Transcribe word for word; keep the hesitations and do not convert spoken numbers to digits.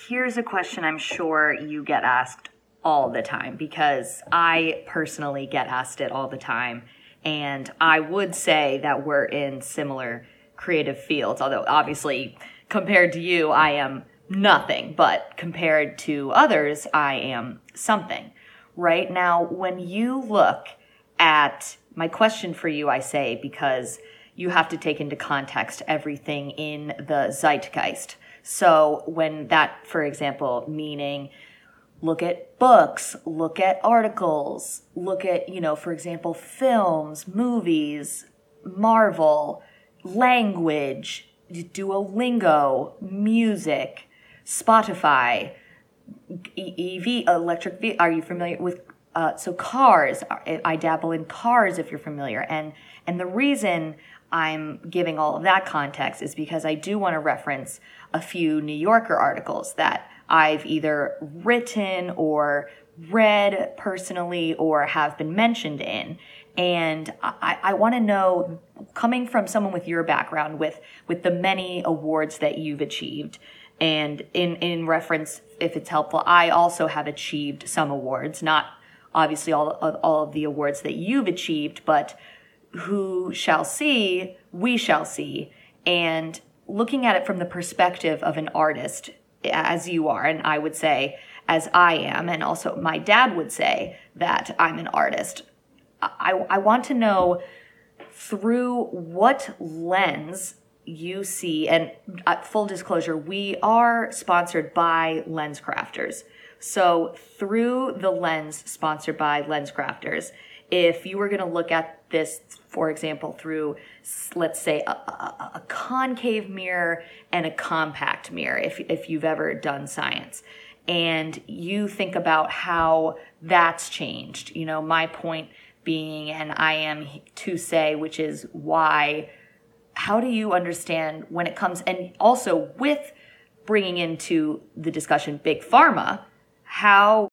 Here's a question I'm sure you get asked all the time, because I personally get asked it all the time. And I would say that we're in similar creative fields, although obviously compared to you, I am nothing, but compared to others, I am something. Right now, when you look at my question for you, I say, because you have to take into context everything in the zeitgeist. So when that, for example, meaning look at books, look at articles, look at, you know, for example, films, movies, Marvel, language, Duolingo, music, Spotify, E V, electric vehicle. Are you familiar with, uh, so cars, I dabble in cars if you're familiar. And, and the reason I'm giving all of that context is because I do want to reference a few New Yorker articles that I've either written or read personally or have been mentioned in. And I, I want to know, coming from someone with your background, with, with the many awards that you've achieved, and in, in reference, if it's helpful, I also have achieved some awards, not obviously all of, all of the awards that you've achieved, but who shall see, we shall see. And looking at it from the perspective of an artist, as you are, and I would say as I am, and also my dad would say that I'm an artist, I, I want to know through what lens you see, and uh, full disclosure, we are sponsored by LensCrafters. So through the lens sponsored by LensCrafters, if you were going to look at this, for example, through, let's say, a, a, a concave mirror and a compact mirror, if, if you've ever done science, and you think about how that's changed, you know, my point being, and I am to say, which is why, how do you understand when it comes, and also with bringing into the discussion Big Pharma, how